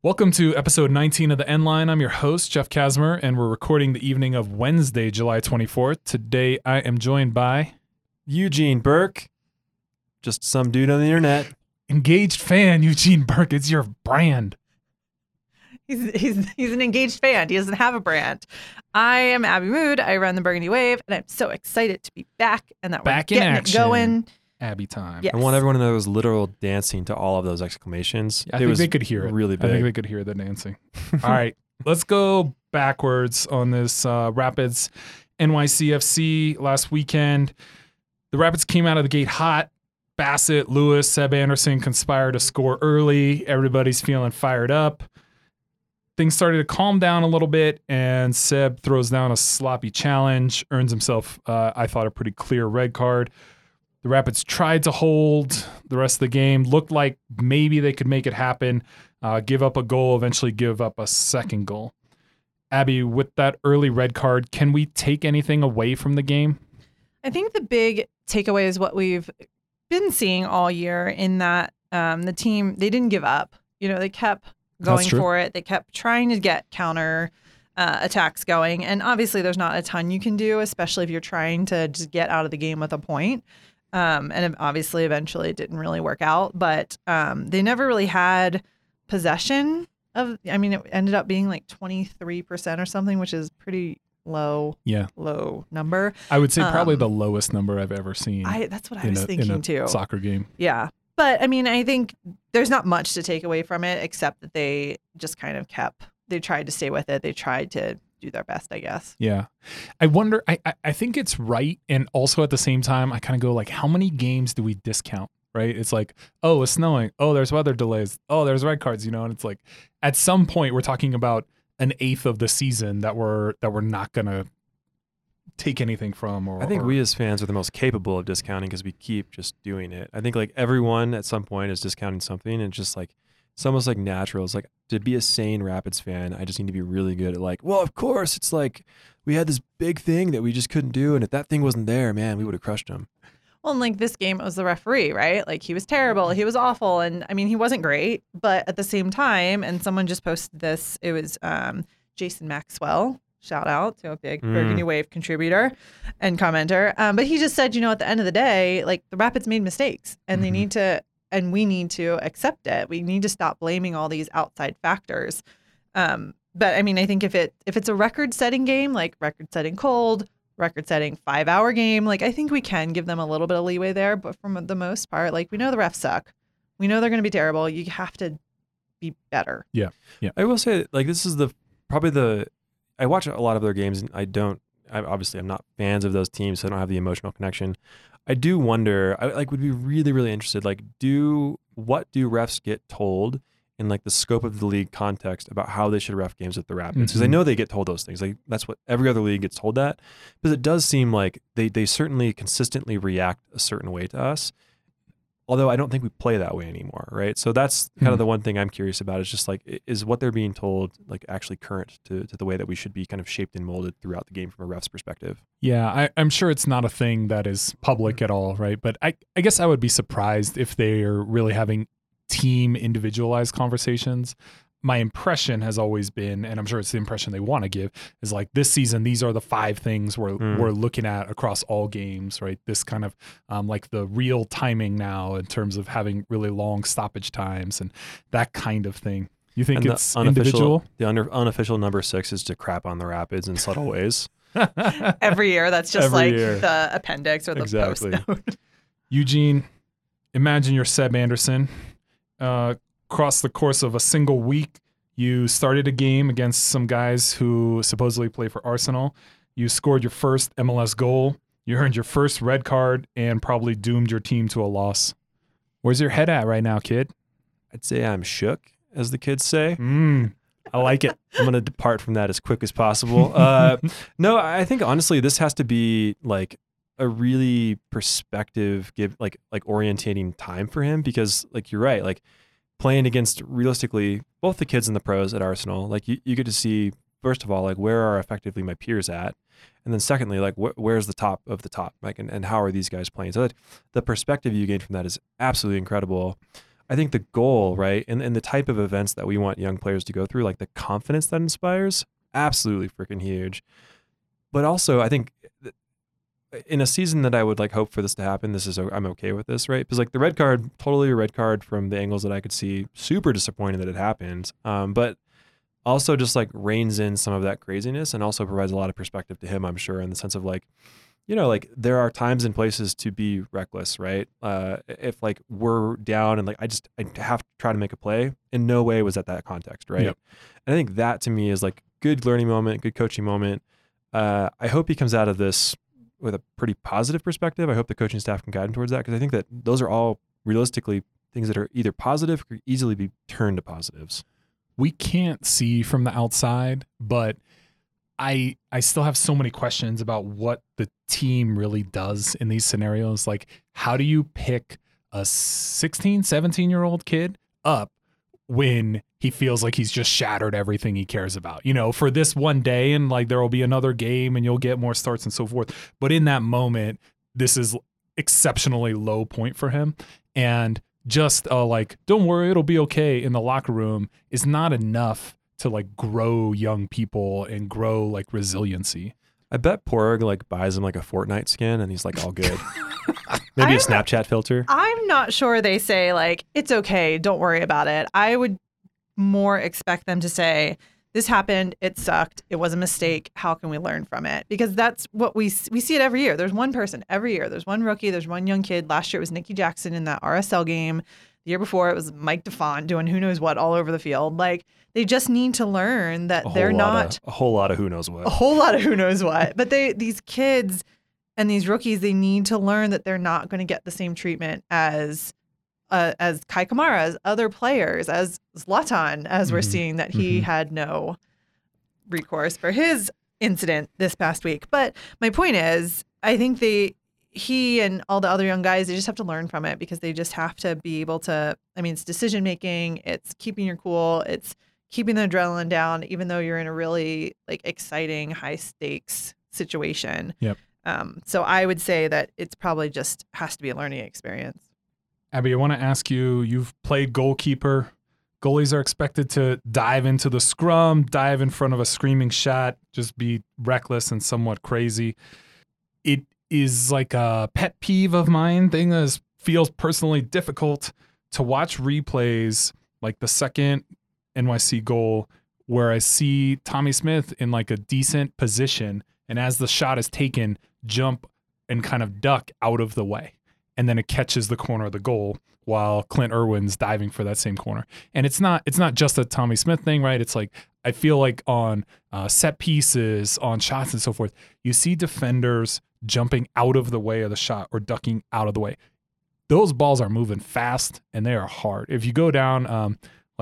Welcome to episode 19 of The End Line. I'm your host, Jeff Kasmer, and we're recording the evening of Wednesday, July 24th. Today, I am joined by Eugene Burke, just some dude on the internet. engaged fan Eugene Burke. It's your brand. He's an engaged fan. He doesn't have a brand. I am Abby Mood. I run the Burgundy Wave, and I'm so excited to be back and that Back we're in getting action. it going. Abby time. Yes. I want everyone to know there was literal dancing to all of those exclamations. I It think was they could hear it. really I think big. they could hear the dancing. All right, let's go backwards on this Rapids NYCFC last weekend. The Rapids came out of the gate hot. Bassett, Lewis, Seb Anderson conspired to score early. Everybody's feeling fired up. Things started to calm down a little bit, and Seb throws down a sloppy challenge, earns himself, I thought, a pretty clear red card. The Rapids tried to hold the rest of the game, looked like maybe they could make it happen, give up a goal, eventually give up a second goal. Abby, with that early red card, can we take anything away from the game? I think the big takeaway is what we've been seeing all year in that the team, they didn't give up. You know, they kept going for it. They kept trying to get counter attacks going. And obviously there's not a ton you can do, especially if you're trying to just get out of the game with a point. And obviously eventually it didn't really work out, but they never really had possession of, I mean, it ended up being like 23% or something, which is pretty low number. I would say probably the lowest number I've ever seen. That's what I was thinking too. Soccer game. Yeah. But I mean, I think there's not much to take away from it, except that they just kind of they tried to stay with it. They tried to do their best, I guess. Yeah. I wonder, I think it's right. And also at the same time, I kind of go like, how many games do we discount? Right? It's like, oh, it's snowing. Oh, there's weather delays. Oh, there's red cards, and it's like at some point we're talking about an eighth of the season that we're not going to take anything from. I think we as fans are the most capable of discounting because we keep just doing it. I think like everyone at some point is discounting something, and it's just like, it's almost like natural. It's like, to be a sane Rapids fan, I just need to be really good at like, well, of course, it's like we had this big thing that we just couldn't do, and if that thing wasn't there, man, we would have crushed them. Well, and like this game, it was the referee, right? Like he was terrible. He was awful. And I mean, he wasn't great, but at the same time, and someone just posted this, it was Jason Maxwell. Shout out to a big Burgundy Wave contributor and commenter. But he just said, at the end of the day, like the Rapids made mistakes and they need to, and we need to accept it. We need to stop blaming all these outside factors. But I mean, I think if it's a record-setting game, like record-setting cold, record-setting 5-hour game, like I think we can give them a little bit of leeway there. But for the most part, like we know the refs suck. We know they're going to be terrible. You have to be better. Yeah. I will say, like, this is I watch a lot of their games, and I'm not fans of those teams, so I don't have the emotional connection. I do wonder, I would be really, really interested, like, what do refs get told in like the scope of the league context about how they should ref games with the Rapids? Because I know they get told those things. Like that's what every other league gets told that. Because it does seem like they certainly consistently react a certain way to us. Although I don't think we play that way anymore, right? So that's kind of the one thing I'm curious about, is just like, is what they're being told like actually current to the way that we should be kind of shaped and molded throughout the game from a ref's perspective? Yeah, I'm sure it's not a thing that is public at all, right? But I guess I would be surprised if they are really having team individualized conversations. My impression has always been, and I'm sure it's the impression they want to give, is like this season, these are the 5 things we're looking at across all games, right? This kind of like the real timing now in terms of having really long stoppage times and that kind of thing. You think And it's individual? The unofficial number 6 is to crap on the Rapids in subtle ways. Every year, that's just Every like year. the appendix or the post note. Eugene, imagine you're Seb Anderson. Across the course of a single week, you started a game against some guys who supposedly play for Arsenal. You scored your first MLS goal. You earned your first red card and probably doomed your team to a loss. Where's your head at right now, kid? I'd say I'm shook, as the kids say. I like it. I'm going to depart from that as quick as possible. No, I think honestly, this has to be like a really perspective like orientating time for him, because like you're right, like playing against realistically both the kids and the pros at Arsenal, like you get to see, first of all, like where are effectively my peers at, and then secondly, like where's the top of the top, like and how are these guys playing? So that the perspective you gain from that is absolutely incredible. I think the goal, right, and the type of events that we want young players to go through, like the confidence that inspires, absolutely freaking huge. But also, I think in a season that I would like hope for this to happen, I'm okay with this, right? Because like the red card, totally a red card from the angles that I could see. Super disappointed that it happened, but also just like reins in some of that craziness and also provides a lot of perspective to him, I'm sure, in the sense of like, like there are times and places to be reckless, right? If like we're down and like I have to try to make a play, in no way was that context, right? Yep. And I think that to me is like good learning moment, good coaching moment. I hope he comes out of this with a pretty positive perspective. I hope the coaching staff can guide him towards that, because I think that those are all realistically things that are either positive or could easily be turned to positives. We can't see from the outside, but I still have so many questions about what the team really does in these scenarios. Like, how do you pick a 16, 17-year-old kid up when he feels like he's just shattered everything he cares about, for this one day, and like there will be another game and you'll get more starts and so forth. But in that moment, this is exceptionally low point for him. And just like, don't worry, it'll be okay in the locker room is not enough to like grow young people and grow like resiliency. I bet Porg like buys him like a Fortnite skin and he's like all good. Maybe a Snapchat filter. I'm not sure they say like, it's okay, don't worry about it. I would more expect them to say, this happened, it sucked, it was a mistake, how can we learn from it? Because that's what we see it every year. There's one person every year. There's one rookie, there's one young kid. Last year it was Nikki Jackson in that RSL game. The year before it was Mike DeFont doing who knows what all over the field. Like, they just need to learn that they're not a whole lot of who knows what. A whole lot of who knows what. But these kids and these rookies, they need to learn that they're not going to get the same treatment as Kai Kamara, as other players, as Zlatan, as we're seeing that he had no recourse for his incident this past week. But my point is, I think he and all the other young guys, they just have to learn from it, because they just have to be able to, it's decision making, it's keeping your cool, it's keeping the adrenaline down, even though you're in a really like exciting, high stakes situation. Yep. So I would say that it's probably just has to be a learning experience. Abby, I want to ask you, you've played goalkeeper. Goalies are expected to dive into the scrum, dive in front of a screaming shot, just be reckless and somewhat crazy. It is like a pet peeve of mine, thing that feels personally difficult to watch replays, like the second NYC goal, where I see Tommy Smith in like a decent position, and as the shot is taken, jump and kind of duck out of the way. And then it catches the corner of the goal while Clint Irwin's diving for that same corner. And it's not just a Tommy Smith thing, right? It's like, I feel like on set pieces, on shots and so forth, you see defenders jumping out of the way of the shot or ducking out of the way. Those balls are moving fast and they are hard. If you go down,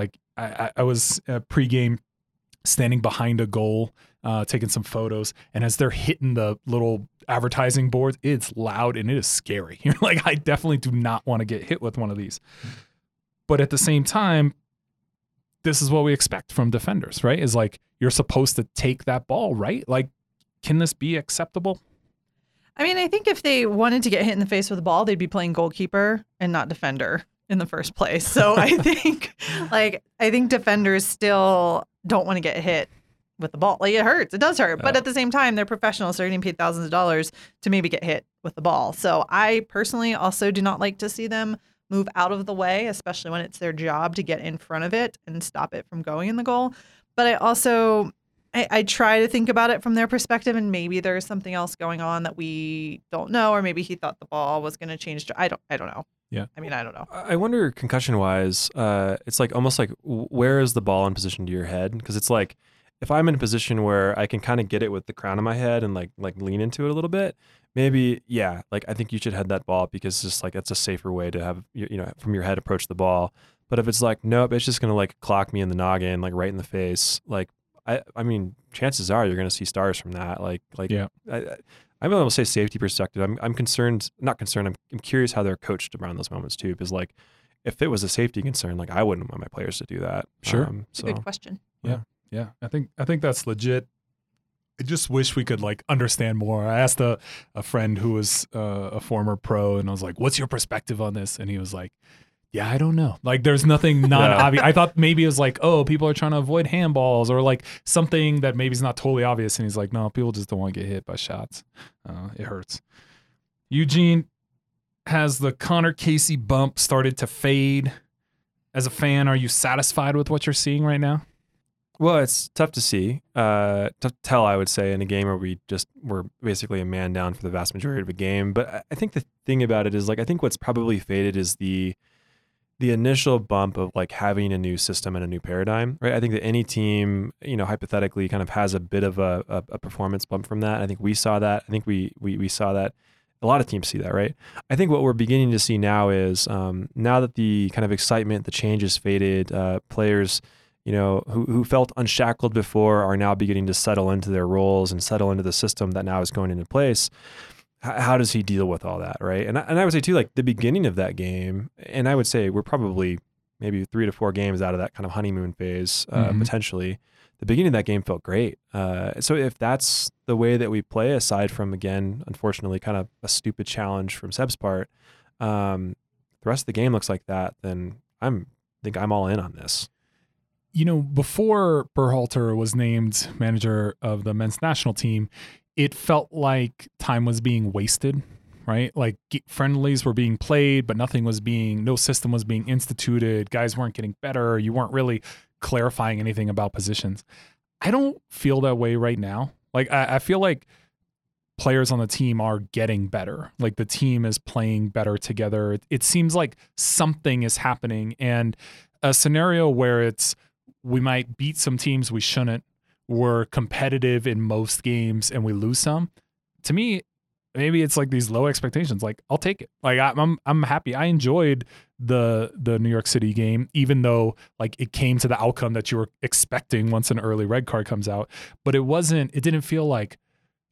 I was pregame standing behind a goal, taking some photos, and as they're hitting the little advertising boards, it's loud and it is scary. You're like, I definitely do not want to get hit with one of these. But at the same time, this is what we expect from defenders, right? Is like, you're supposed to take that ball, right? Like, can this be acceptable? I think if they wanted to get hit in the face with a ball, they'd be playing goalkeeper and not defender in the first place. So I think defenders still don't want to get hit with the ball. Like, it hurts. It does hurt. But at the same time, they're professionals. They're getting paid thousands of dollars to maybe get hit with the ball. So I personally also do not like to see them move out of the way, especially when it's their job to get in front of it and stop it from going in the goal. But I also, I try to think about it from their perspective, and maybe there's something else going on that we don't know, or maybe he thought the ball was going to change. I don't know. Yeah. I don't know. I wonder, concussion-wise, it's like almost like where is the ball in position to your head? Because it's like, if I'm in a position where I can kind of get it with the crown of my head and like lean into it a little bit, maybe, yeah, like I think you should head that ball, because it's just like, it's a safer way to have, from your head approach the ball. But if it's like, nope, it's just going to like clock me in the noggin, like right in the face, like, I mean, chances are you're going to see stars from that. Yeah. I'm going to say safety perspective. I'm concerned, not concerned. I'm curious how they're coached around those moments too. Because like, if it was a safety concern, like I wouldn't want my players to do that. Sure. It's a good question. Yeah. I think that's legit. I just wish we could like understand more. I asked a friend who was a former pro, and I was like, what's your perspective on this? And he was like, Yeah, I don't know. Like, there's nothing non-obvious. I thought maybe it was like, oh, people are trying to avoid handballs or like something that maybe is not totally obvious. And he's like, no, people just don't want to get hit by shots. It hurts. Eugene, has the Connor Casey bump started to fade? As a fan, are you satisfied with what you're seeing right now? Well, it's tough to see, tough to tell, I would say, in a game where we just were basically a man down for the vast majority of the game. But I think the thing about it is, like, I think what's probably faded is the initial bump of like having a new system and a new paradigm, right? I think that any team, hypothetically kind of has a bit of a performance bump from that. I think we saw that. I think we saw that. A lot of teams see that, right? I think what we're beginning to see now is now that the kind of excitement, the change has faded, players, who felt unshackled before are now beginning to settle into their roles and settle into the system that now is going into place. How does he deal with all that, right? And I would say too, like the beginning of that game, and I would say we're probably maybe 3 to 4 games out of that kind of honeymoon phase, potentially. The beginning of that game felt great. So if that's the way that we play, aside from, again, unfortunately, kind of a stupid challenge from Seb's part, the rest of the game looks like that, then I think I'm all in on this. Before Berhalter was named manager of the men's national team, it felt like time was being wasted, right? Like friendlies were being played, but no system was being instituted. Guys weren't getting better. You weren't really clarifying anything about positions. I don't feel that way right now. Like I feel like players on the team are getting better. Like the team is playing better together. It seems like something is happening, and a scenario where we might beat some teams we shouldn't. We're competitive in most games and we lose some. To me, maybe it's like these low expectations. Like, I'll take it. Like I'm happy. I enjoyed the New York City game, even though like it came to the outcome that you were expecting once an early red card comes out. But it didn't feel like,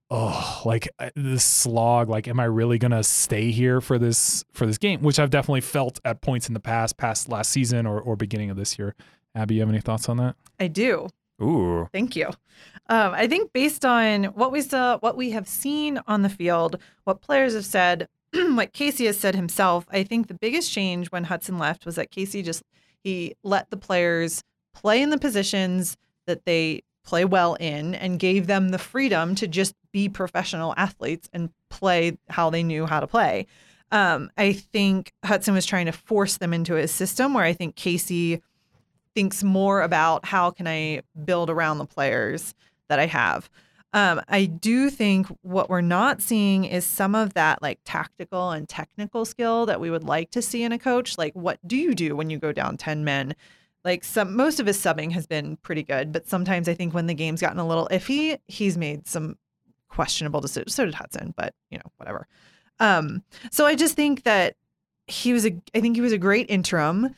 like this slog. Like, am I really gonna stay here for this game? Which I've definitely felt at points in the past last season or beginning of this year. Abby, you have any thoughts on that? I do. Ooh. Thank you. I think based on what we saw, what we have seen on the field, what players have said, what Casey has said himself, I think the biggest change when Hudson left was that Casey he let the players play in the positions that they play well in and gave them the freedom to just be professional athletes and play how they knew how to play. I think Hudson was trying to force them into his system, where I think Casey thinks more about how can I build around the players that I have. I do think what we're not seeing is some of that like tactical and technical skill that we would like to see in a coach. Like, what do you do when you go down 10 men? Like most of his subbing has been pretty good, but sometimes I think when the game's gotten a little iffy, he's made some questionable decisions. So did Hudson, but whatever. So I just think that he was a great interim.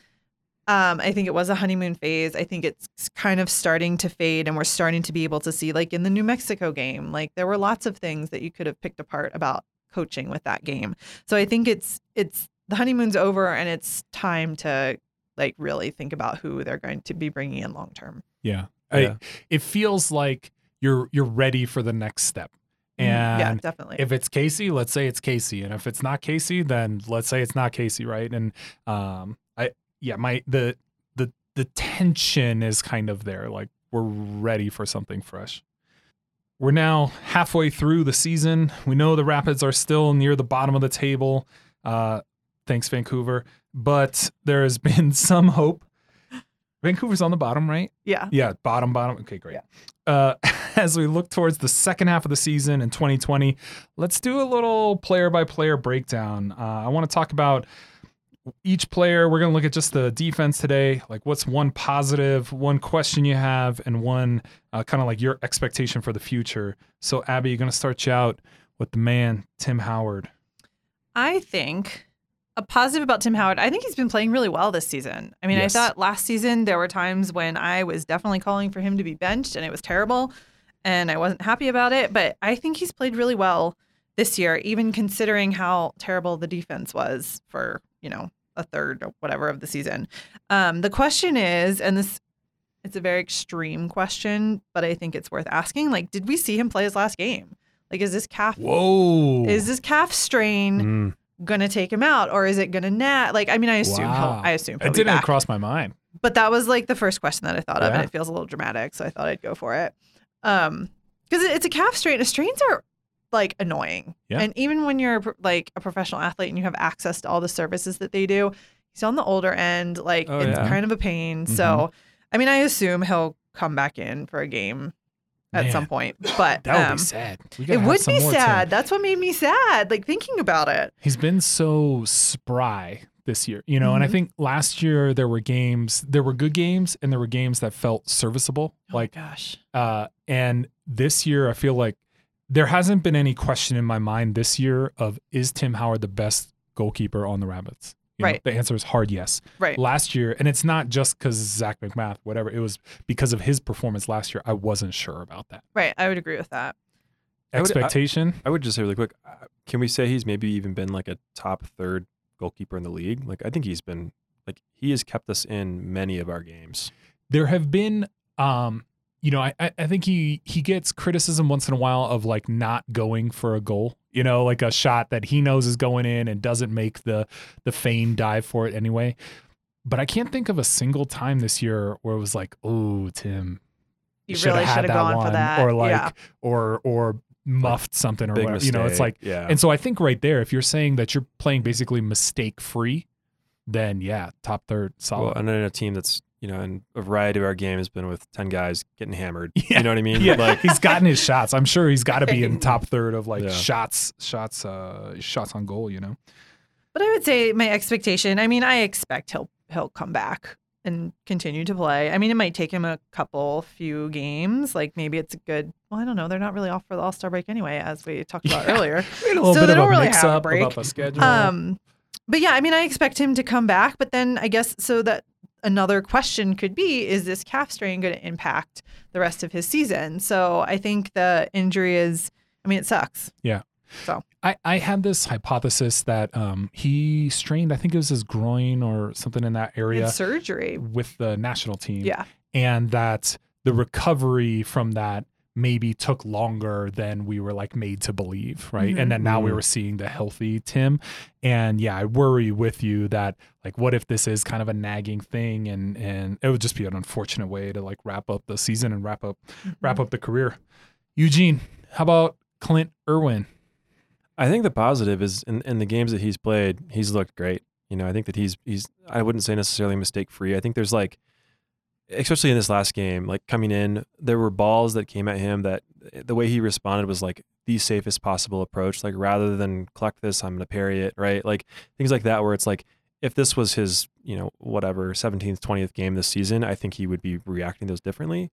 I think it was a honeymoon phase. I think it's kind of starting to fade, and we're starting to be able to see, like in the New Mexico game, like there were lots of things that you could have picked apart about coaching with that game. So I think it's the honeymoon's over, and it's time to like really think about who they're going to be bringing in long term. Yeah. It feels like you're ready for the next step. And yeah, definitely. If it's Casey, let's say it's Casey, and if it's not Casey, then let's say it's not Casey, right? And the tension is kind of there. Like, we're ready for something fresh. We're now halfway through the season. We know the Rapids are still near the bottom of the table. Thanks, Vancouver. But there has been some hope. Vancouver's on the bottom, right? Yeah. Yeah, bottom. Okay, great. Yeah. As we look towards the second half of the season in 2020, let's do a little player-by-player breakdown. I want to talk about each player. We're going to look at just the defense today. Like, what's one positive, one question you have, and one kind of like your expectation for the future. So, Abby, you're going to start you out with the man, Tim Howard. I think a positive about Tim Howard, I think he's been playing really well this season. I mean, Yes. I thought last season there were times when I was definitely calling for him to be benched, and it was terrible, and I wasn't happy about it. But I think he's played really well this year, even considering how terrible the defense was for, a third or whatever of the season. The question is, and it's a very extreme question, but I think it's worth asking. Like, did we see him play his last game? Like, is this calf Whoa. strain gonna take him out, or is it gonna nat? Like, I mean, I assume Wow. he'll It be didn't back. cross my mind. But that was like the first question that I thought of, Yeah. and it feels a little dramatic, so I thought I'd go for it. Because it's a calf strain. Strains are like annoying, Yeah. and even when you're like a professional athlete and you have access to all the services that they do, he's on the older end. Like Oh, it's yeah. kind of a pain. So, I mean, I assume he'll come back in for a game at Man, some point. But That would be sad. We gotta it have would some be more Tim. sad. That's what made me sad. Like thinking about it. He's been so spry this year, you know, and I Mhm. think last year there were good games and there were games that felt serviceable. Like, oh, gosh. and this year I feel like there hasn't been any question in my mind this year of is Tim Howard the best goalkeeper on the Rabbits? You know, Right. the answer is hard yes. Right. Last year, and it's not just because Zach McMath, whatever, it was because of his performance last year. I wasn't sure about that. Right. I would agree with that. Expectation? I would just say really quick, can we say he's maybe even been like a top third goalkeeper in the league? Like, I think he's been like, he has kept us in many of our games. There have been you know, I think he gets criticism once in a while of like not going for a goal, you know, like a shot that he knows is going in and doesn't make the feigned dive for it anyway. But I can't think of a single time this year where it was like, oh, Tim, You shoulda really had should have that gone for one, that. or like yeah. or muffed something or Big whatever. mistake. You know, it's like, yeah. and so I think right there, if you're saying that you're playing basically mistake free, then yeah, top third, solid. Well, and then a team that's, you know, in a variety of our game has been with 10 guys getting hammered. Yeah. You know what I mean? Yeah, Like, he's gotten his shots. I'm sure he's got to be in top third of like Yeah. shots on goal. You know, But I would say my expectation, I mean, I expect he'll come back and continue to play. I mean, it might take him a few games. Like maybe it's a good, well, I don't know. They're not really off for the All-Star break anyway, as we talked about Yeah. earlier. we had a little So bit they of don't a really mix have a up break. about the schedule. But yeah, I mean, I expect him to come back. But then I guess so that another question could be, is this calf strain going to impact the rest of his season? So I think the injury is, I mean, it sucks. Yeah. So I had this hypothesis that he strained, I think it was his groin or something in that he area had surgery. with the national team. Yeah. And that the recovery from that maybe took longer than we were like made to believe, right? Mhm. And then now we Mhm. were seeing the healthy Tim. And yeah, I worry with you that like what if this is kind of a nagging thing and it would just be an unfortunate way to like wrap up the season and wrap up the career. Eugene, how about Clint Irwin? I think the positive is in the games that he's played, he's looked great. You know, I think that he's I wouldn't say necessarily mistake free. I think there's like, especially in this last game, like coming in, there were balls that came at him that the way he responded was like the safest possible approach. Like rather than collect this, I'm going to parry it, right? Like things like that where it's like, if this was his, you know, whatever, 17th, 20th game this season, I think he would be reacting those differently.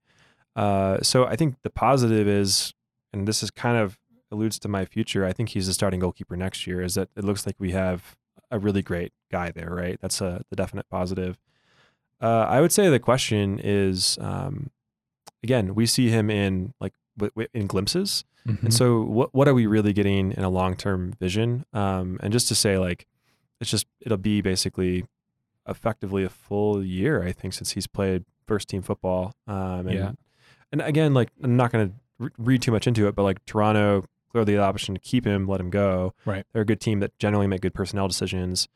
So I think the positive is, and this is kind of alludes to my future, I think he's the starting goalkeeper next year, is that it looks like we have a really great guy there, right? That's the definite positive. I would say the question is, again, we see him in like in glimpses. And so what are we really getting in a long-term vision? And just to say like, it'll be basically effectively a full year, I think, since he's played first team football. And again, like I'm not going to read too much into it, but like Toronto clearly the option to keep him, let him go. Right. They're a good team that generally make good personnel decisions.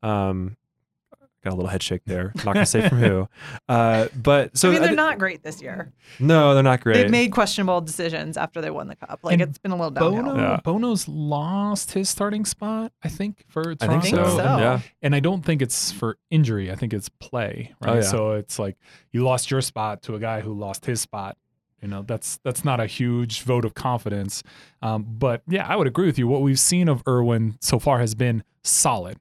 Got a little head shake there. Not gonna say from who. But so I mean, they're not great this year. No, they're not great. They've made questionable decisions after they won the cup. Like And it's been a little downhill. Yeah. Bono's lost his starting spot, I think, for I Toronto. think so. so. Yeah. And I don't think it's for injury. I think it's play, right? Oh, yeah. So it's like you lost your spot to a guy who lost his spot. You know, that's not a huge vote of confidence. But yeah, I would agree with you. What we've seen of Irwin so far has been solid.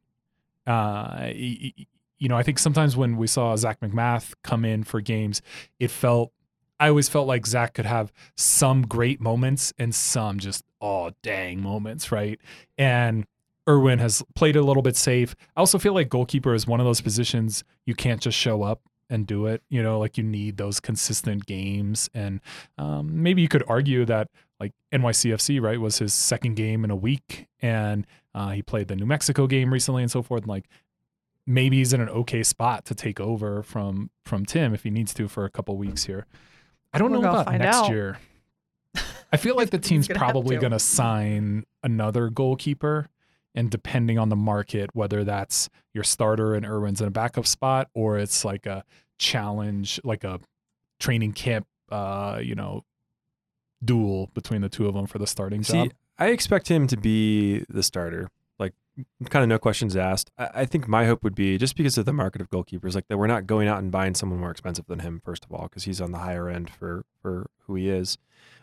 You know, I think sometimes when we saw Zach McMath come in for games, I always felt like Zach could have some great moments and some just, oh, dang moments, right? And Irwin has played a little bit safe. I also feel like goalkeeper is one of those positions you can't just show up and do it. You know, like you need those consistent games. And maybe you could argue that like NYCFC, right, was his second game in a week. And he played the New Mexico game recently and so forth. And like, maybe he's in an okay spot to take over from Tim if he needs to for a couple weeks here. I don't We're know gonna about find next out. year. I feel like the He's team's gonna have probably to. going to sign another goalkeeper. And depending on the market, whether that's your starter and Irwin's in a backup spot, or it's like a challenge, like a training camp, duel between the two of them for the starting job. I expect him to be the starter. Like, kind of no questions asked. I think my hope would be, just because of the market of goalkeepers, like that we're not going out and buying someone more expensive than him, first of all, because he's on the higher end for who he is.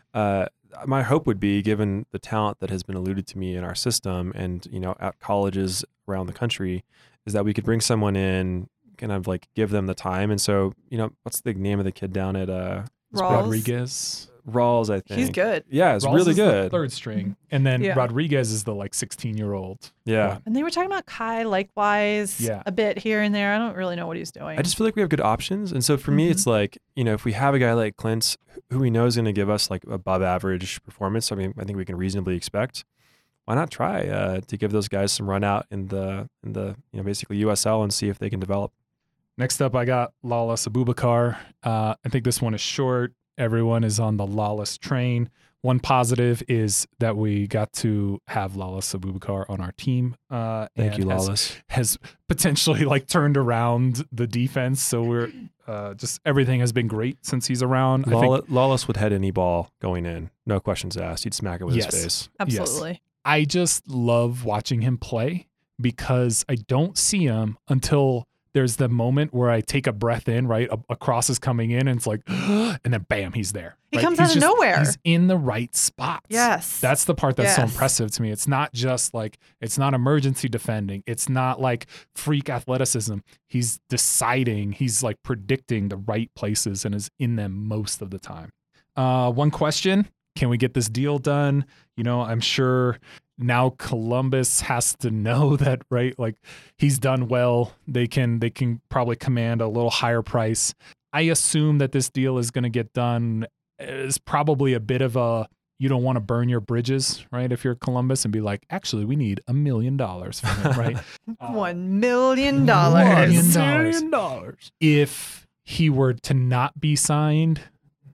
My hope would be, given the talent that has been alluded to me in our system and, at colleges around the country, is that we could bring someone in, kind of like give them the time. And so, what's the name of the kid down at Rodriguez? Rawls, I think. He's good. Yeah, it's Rawls really is the good. third string. And then Yeah. Rodriguez is the 16-year-old. Yeah. And they were talking about Kai likewise Yeah. a bit here and there. I don't really know what he's doing. I just feel like we have good options. And so for me, it's like, if we have a guy like Clint, who we know is going to give us like above average performance, I think we can reasonably expect. Why not try to give those guys some run out in the basically USL and see if they can develop. Next up, I got Lawless Abubakar. I think this one is short. Everyone is on the Lawless train. One positive is that we got to have Lawless Abubakar on our team. Thank you, Lawless. Has potentially turned around the defense. So we're just everything has been great since he's around. I think Lawless would head any ball going in. No questions asked. He'd smack it with his face. Absolutely. I just love watching him play because I don't see him until there's the moment where I take a breath in, right? A cross is coming in and it's like, and then bam, he's there. He right? comes out of nowhere. He's in the right spots. Yes. That's the part that's so Yes. impressive to me. It's not just it's not emergency defending. It's not like freak athleticism. He's deciding, he's predicting the right places and is in them most of the time. One question, can we get this deal done? I'm sure now Columbus has to know that, right? He's done well. They can probably command a little higher price. I assume that this deal is going to get done. Is probably a bit of a, you don't want to burn your bridges, right? If you're Columbus and be like, actually, we need $1 million from him, right? $1 million. $1 million. If he were to not be signed,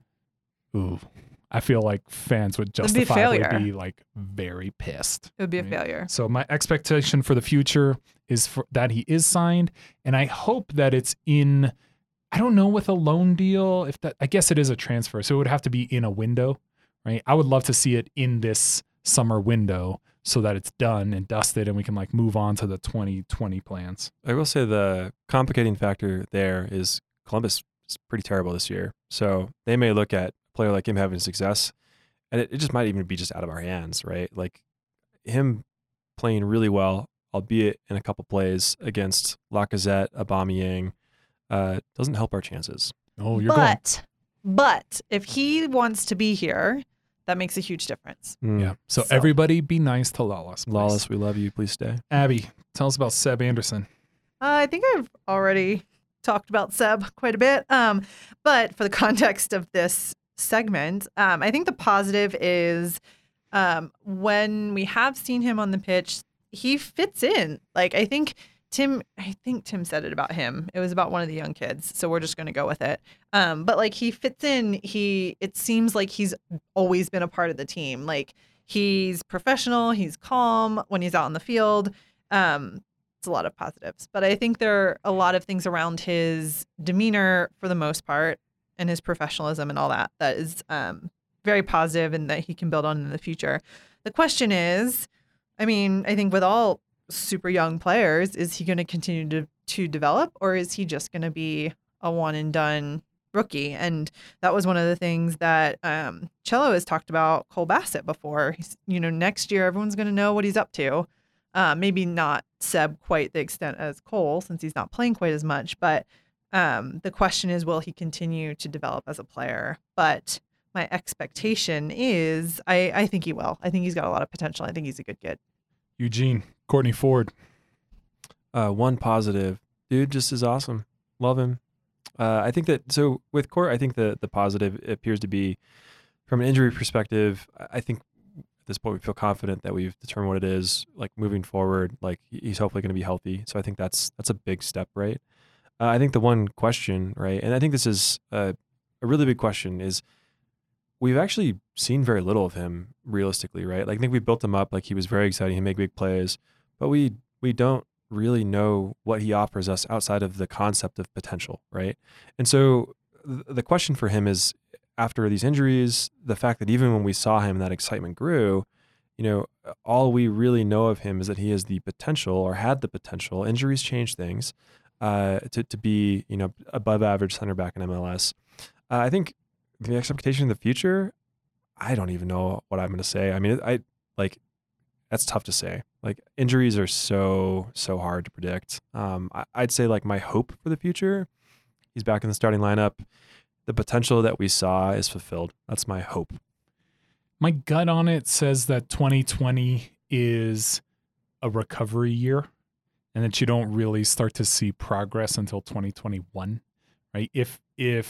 ooh, I feel like fans would It'd be a justifiably failure. be very pissed. It would be a Right. failure. So my expectation for the future is that he is signed, and I hope that it's in, I don't know, with a loan deal, I guess it is a transfer, so it would have to be in a window, right? I would love to see it in this summer window so that it's done and dusted and we can move on to the 2020 plans. I will say the complicating factor there is Columbus is pretty terrible this year. So they may look at a player like him having success, and it just might even be just out of our hands, right? Like him playing really well, albeit in a couple plays against Lacazette, Aubameyang, doesn't help our chances. Oh, you're going. But if he wants to be here, that makes a huge difference. Yeah. So So- everybody be nice to Lawless. please. Lawless, we love you. Please stay. Abby, tell us about Seb Anderson. I think I've already talked about Seb quite a bit. But for the context of this segment, I think the positive is when we have seen him on the pitch, he fits in. I think Tim said it about him. It was about one of the young kids, so we're just going to go with it. But he fits in. It seems like he's always been a part of the team. He's professional. He's calm when he's out on the field. It's a lot of positives, but I think there are a lot of things around his demeanor for the most part and his professionalism and all that is very positive and that he can build on in the future. The question is, I think with all super young players, is he going to continue to develop, or is he just going to be a one and done rookie? And that was one of the things that Cello has talked about Cole Bassett before. Next year everyone's going to know what he's up to. Maybe not Seb quite the extent as Cole, since he's not playing quite as much. But the question is, will he continue to develop as a player? But my expectation is, I think he will. I think he's got a lot of potential. I think he's a good kid. Eugene, Courtney Ford. One positive, dude, just is awesome. Love him. I think that, so with Court, I think the positive appears to be, from an injury perspective, I think at this point we feel confident that we've determined what it is, moving forward, he's hopefully going to be healthy. So I think that's a big step, right? I think the one question, right, and I think this is a really big question, is we've actually seen very little of him realistically, right? I think we built him up, he was very exciting, he made big plays, but we don't really know what he offers us outside of the concept of potential, right? And so the question for him is, after these injuries, the fact that even when we saw him, that excitement grew, all we really know of him is that he has the potential, or had the potential. Injuries change things, to be, above average center back in MLS. I think the expectation in the future, I don't even know what I'm going to say. I mean, that's tough to say. Like, injuries are so hard to predict. I'd say, like, my hope for the future, he's back in the starting lineup. The potential that we saw is fulfilled. That's my hope. My gut on it says that 2020 is a recovery year, and that you don't really start to see progress until 2021, right? If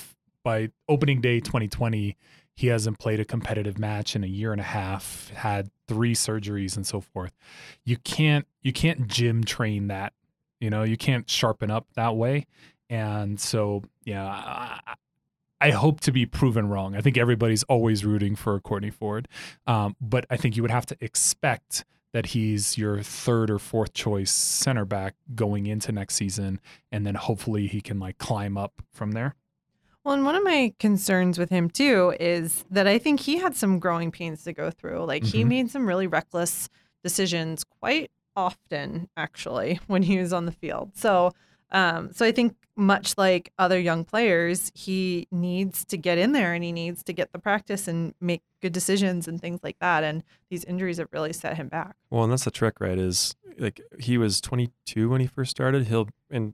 by opening day 2020, he hasn't played a competitive match in a year and a half, had 3 surgeries and so forth, you can't gym train that, you can't sharpen up that way. And so, yeah, I hope to be proven wrong. I think everybody's always rooting for Courtney Ford. But I think you would have to expect that he's your 3rd or 4th choice center back going into next season. And then hopefully he can climb up from there. Well, and one of my concerns with him too is that I think he had some growing pains to go through. Like, he made some really reckless decisions quite often, actually, when he was on the field. So I think, much like other young players, he needs to get in there and he needs to get the practice and make good decisions and things like that. And these injuries have really set him back. Well, and that's the trick, right? Is, like, he was 22 when he first started. He'll, in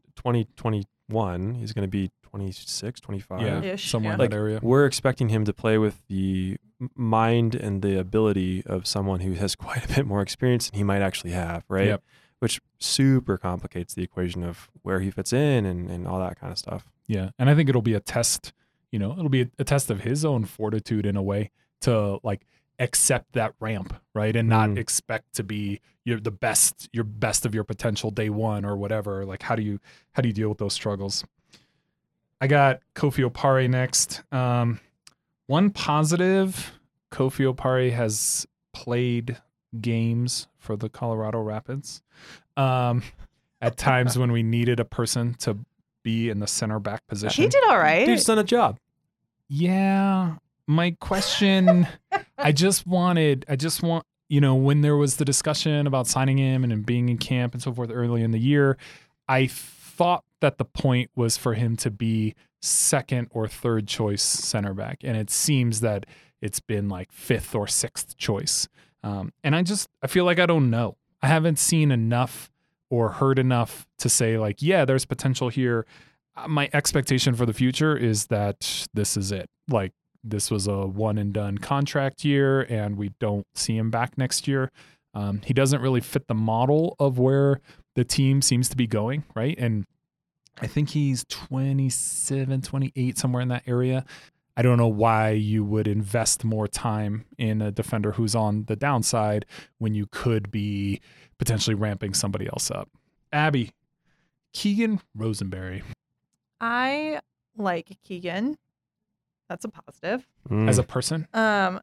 2021, he's going to be 26, 25. Yeah, somewhere in like, that area. We're expecting him to play with the mind and the ability of someone who has quite a bit more experience than he might actually have, right? Yep. Which super complicates the equation of where he fits in and all that kind of stuff. Yeah. And I think it'll be a test, it'll be a test of his own fortitude in a way to accept that ramp, right? And not expect to be your best of your potential day one or whatever. Like, how do you deal with those struggles? I got Kofi Opare next. One positive, Kofi Opare has played games for the Colorado Rapids. At times when we needed a person to be in the center back position. He did all right. Dude's done a job. Yeah. My question, I just want, when there was the discussion about signing him and him being in camp and so forth early in the year, I thought that the point was for him to be 2nd or 3rd choice center back. And it seems that it's been 5th or 6th choice. And I feel like I don't know. I haven't seen enough or heard enough to say yeah, there's potential here. My expectation for the future is that this is it. This was a one and done contract year and we don't see him back next year. He doesn't really fit the model of where the team seems to be going, right? And I think he's 27, 28, somewhere in that area. I don't know why you would invest more time in a defender who's on the downside when you could be potentially ramping somebody else up. Abby, Keegan Rosenberry. I like Keegan. That's a positive. As a person? Yeah.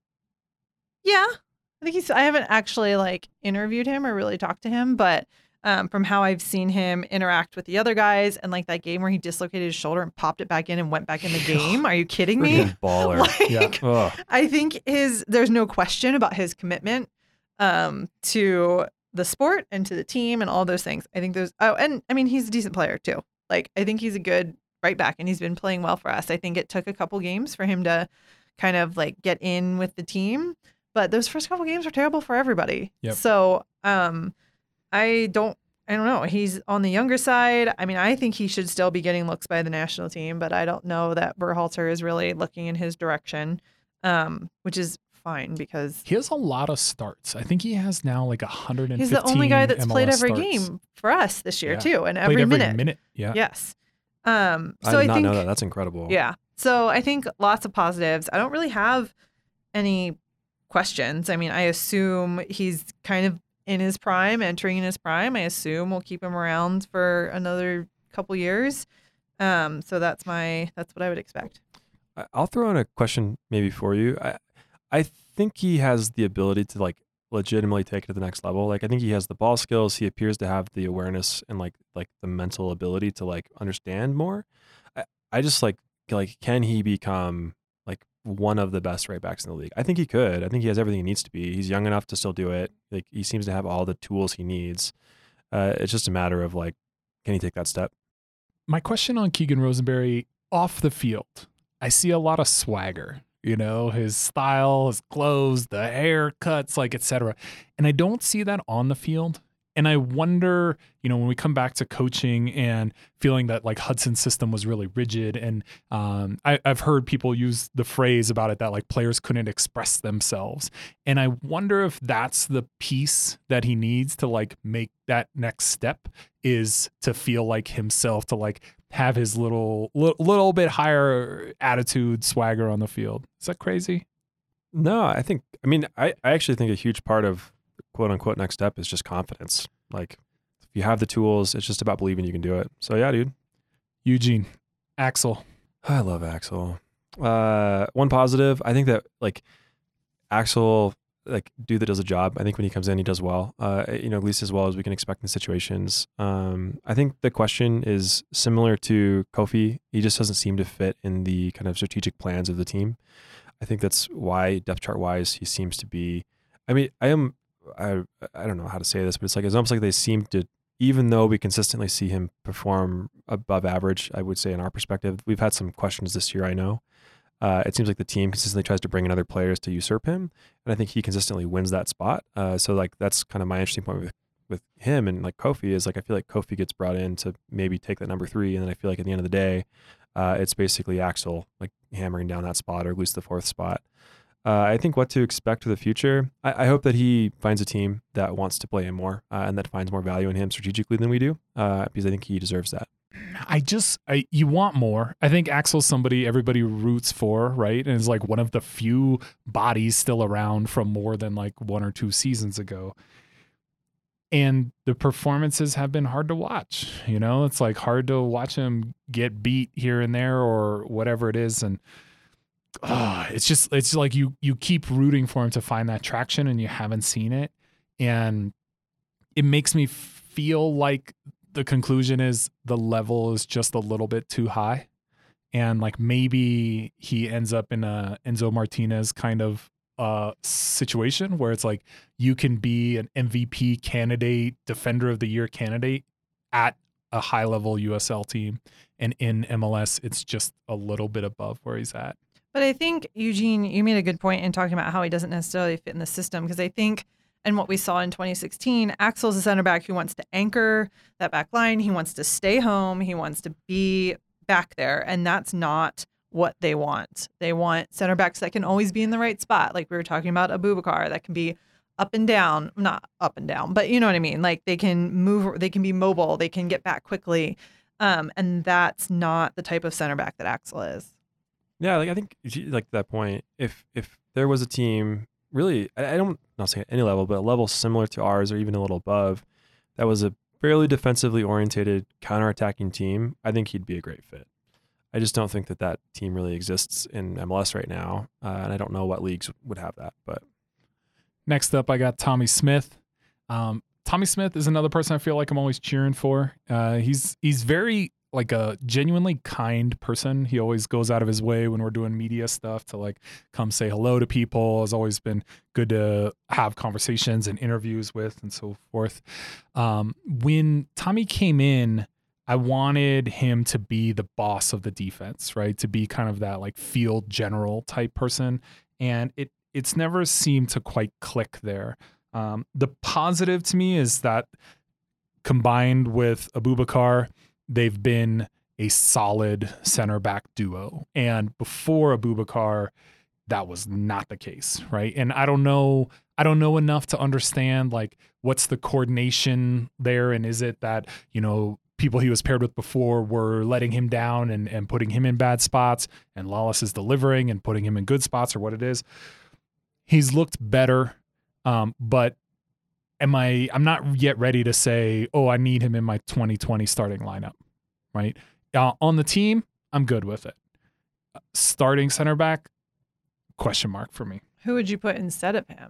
I think I haven't actually interviewed him or really talked to him, but from how I've seen him interact with the other guys and that game where he dislocated his shoulder and popped it back in and went back in the game. Are you kidding me? Freaking baller. I think there's no question about his commitment to the sport and to the team and all those things. I think he's a decent player too. I think he's a good right back and he's been playing well for us. I think it took a couple games for him to kind of get in with the team, but those first couple games were terrible for everybody. Yep. So, I don't know. He's on the younger side. I mean, I think he should still be getting looks by the national team, but I don't know that Berhalter is really looking in his direction, which is fine because he has a lot of starts. I think he has now 115. He's the only guy that's MLS played every starts. game for us this year Yeah. too, and Played every minute. Yeah. Yes. So I did not know that. That's incredible. Yeah. So I think lots of positives. I don't really have any questions. I mean, I assume he's kind of in his prime, entering in his prime. I assume we'll keep him around for another couple years. So that's what I would expect. I'll throw in a question maybe for you. I think he has the ability to legitimately take it to the next level. Like I think he has the ball skills. He appears to have the awareness and like the mental ability to like understand more. I just like can he become like one of the best right backs in the league? I think he could. I think he has everything he needs to be. He's young enough to still do it. Like he seems to have all the tools he needs. It's just a matter of like, can he take that step? My question on Keegan Rosenberry off the field, I see a lot of swagger, you know, his style, his clothes, the haircuts, like, etc. And I don't see that on the field. And I wonder, you know, when we come back to coaching and feeling that like Hudson's system was really rigid, and I've heard people use the phrase about it that like players couldn't express themselves. And I wonder if that's the piece that he needs to like make that next step, is to feel like himself, to like have his little bit higher attitude, swagger on the field. Is that crazy? No, I actually think a huge part of quote unquote next step is just confidence. Like if you have the tools, it's just about believing you can do it. So yeah, dude. Eugene, Axel. I love Axel. One positive, I think that like Axel, like dude that does a job. I think when he comes in, he does well. At least as well as we can expect in situations. I think the question is similar to Kofi. He just doesn't seem to fit in the kind of strategic plans of the team. I think that's why depth chart wise, he seems to be. I mean, I don't know how to say this, but it's almost like they seem to, even though we consistently see him perform above average, I would say in our perspective, we've had some questions this year. I know. It seems like the team consistently tries to bring in other players to usurp him, and I think he consistently wins that spot. So like that's kind of my interesting point with him and like Kofi is like I feel like Kofi gets brought in to maybe take that number 3, and then I feel like at the end of the day, it's basically Axel like hammering down that spot or at least the 4th spot. I think what to expect for the future. I hope that he finds a team that wants to play him more and that finds more value in him strategically than we do, because I think he deserves that. You want more. I think Axel's somebody everybody roots for, right? And is like one of the few bodies still around from more than like 1 or 2 seasons ago. And the performances have been hard to watch. You know, it's like hard to watch him get beat here and there or whatever it is. And it's like you keep rooting for him to find that traction and you haven't seen it. And it makes me feel like the conclusion is the level is just a little bit too high. And like maybe he ends up in a Enzo Martinez kind of situation where it's like you can be an MVP candidate, defender of the year candidate at a high level USL team. And in MLS, it's just a little bit above where he's at. But I think, Eugene, you made a good point in talking about how he doesn't necessarily fit in the system, because I think, and what we saw in 2016, Axel's a center back who wants to anchor that back line. He wants to stay home. He wants to be back there. And that's not what they want. They want center backs that can always be in the right spot. Like we were talking about Abubakar, that can be up and down, not up and down, but you know what I mean? Like they can move, they can be mobile, they can get back quickly. And that's not the type of center back that Axel is. Yeah, like I think like to that point, if there was a team really, I don't not saying at any level, but a level similar to ours or even a little above, that was a fairly defensively orientated counterattacking team, I think he'd be a great fit. I just don't think that team really exists in MLS right now, and I don't know what leagues would have that. But next up, I got Tommy Smith. Tommy Smith is another person I feel like I'm always cheering for. He's very like a genuinely kind person. He always goes out of his way when we're doing media stuff to like come say hello to people. Has always been good to have conversations and interviews with and so forth. When Tommy came in, I wanted him to be the boss of the defense, right? To be kind of that like field general type person. And it's never seemed to quite click there. The positive to me is that combined with Abubakar, they've been a solid center back duo. And before Abubakar, that was not the case, right? And I don't know enough to understand like what's the coordination there, and is it that, you know, people he was paired with before were letting him down and putting him in bad spots, and Lawless is delivering and putting him in good spots, or what it is. He's looked better, but I'm not yet ready to say, oh, I need him in my 2020 starting lineup, right? On the team, I'm good with it. Starting center back, question mark for me. Who would you put instead of him?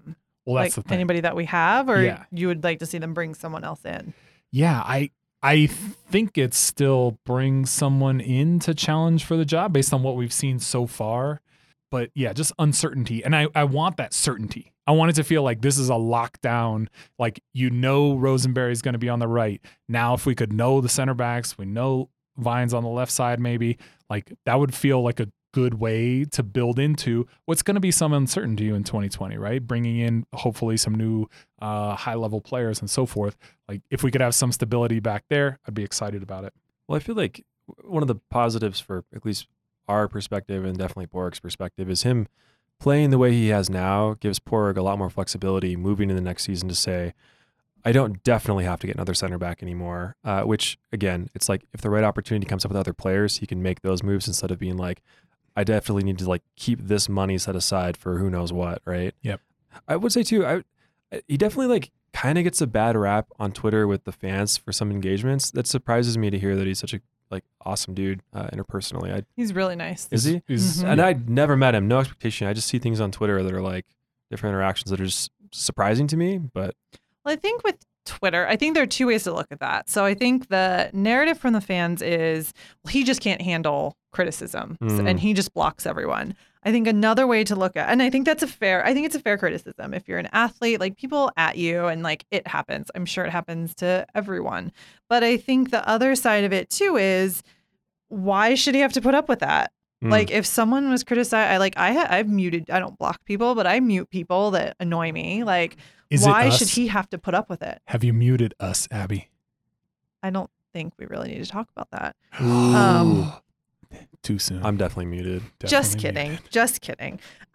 Well, that's like the thing. anybody that we have, or Yeah. you would like to see them bring someone else in? Yeah, I think it still brings someone in to challenge for the job based on what we've seen so far. But yeah, just uncertainty. And I want that certainty. I want it to feel like this is a lockdown, like Rosenberry's going to be on the right. Now, if we could know the center backs, we know Vines on the left side maybe, like that would feel like a good way to build into what's going to be some uncertainty in 2020, right? Bringing in hopefully some new high-level players and so forth. Like if we could have some stability back there, I'd be excited about it. Well, I feel like one of the positives for at least our perspective and definitely Borg's perspective is him playing the way he has now gives Borg a lot more flexibility moving in the next season to say, I don't definitely have to get another center back anymore, which again, it's like if the right opportunity comes up with other players, he can make those moves instead of being like, I definitely need to like keep this money set aside for who knows what, right? Yep. I would say too, he definitely like kind of gets a bad rap on Twitter with the fans for some engagements. That surprises me to hear that he's such a like awesome dude interpersonally. He's really nice. Is he? He's- Mhm. And I'd never met him, no expectation. I just see things on Twitter that are like different interactions that are just surprising to me. But Well, I think with Twitter, I think there are two ways to look at that. So I think the narrative from the fans is, well, he just can't handle criticism and he just blocks everyone. I think another way to look at, and I think it's a fair criticism. If you're an athlete, like people at you and like it happens, I'm sure it happens to everyone. But I think the other side of it too is, why should he have to put up with that? Like if someone was criticized, I've muted, I don't block people, but I mute people that annoy me. Like, Is it why us? should he have to put up with it? Have you muted us, Abby? I don't think we really need to talk about that. Ooh. Too soon. I'm definitely muted. Just Definitely kidding. muted. Just kidding.